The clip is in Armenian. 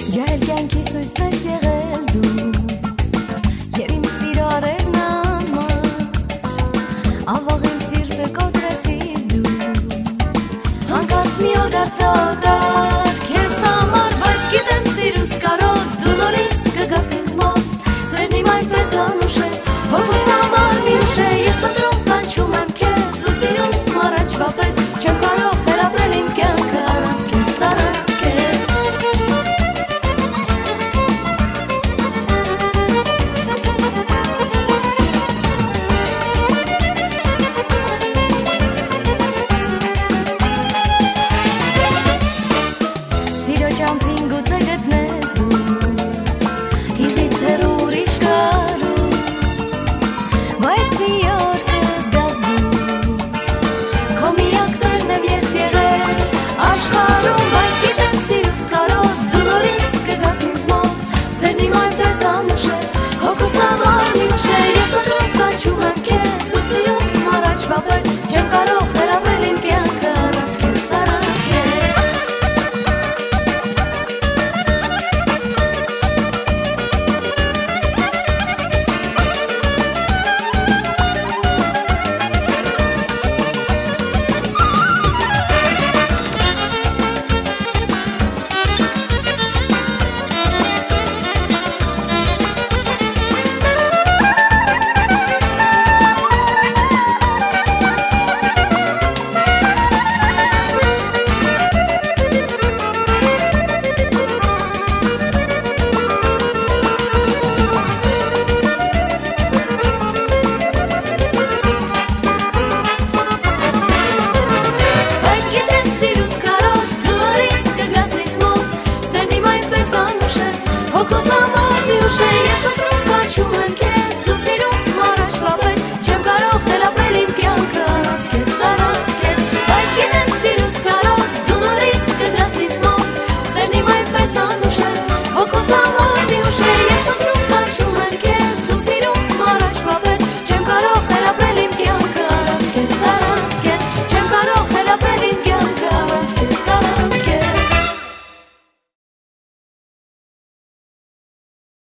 Ջահել կյանքիս հույսն ես եղել դու Եվ իմ սիրո արևն անմար Ավաղ իմ սիրտը կոտրեցիր դու Հանկարծ մի օր դարձա օտար Քեզ համար, բայց գիտեմ սիրուս կարոտ Դու նորից կգաս ինձ մոտ Սերն իմ այնպես անուշ է Հոգուս համար մի ուշ է Ես պտրում կանչում եմ քեզ ու սիրում առաջվա պես Չեմ կարող խելապրել իմ կյանքը առանց քեզ առանց քեզ Սիրո ճամփին գուցե գտնես դու Ինձնից հեռու ուրիշ կարու Բայց մի օր կզգաս դու Քո միակ սերն եմ ես եղել աշխարհում Բայց գիտեմ սիրուս կարոտ Դու նորից կգաս ինձ մոտ Սերն իմ այնպես անուշ է Հոգուս համար մի ուշ է Ես պտրում կանչում եմ քեզ ու սիրում առաջվա պես Չեմ կարող խելապրել իմ կյանքը առանց քեզ առանց քեզ Հոգուս համար մի ուշ է ես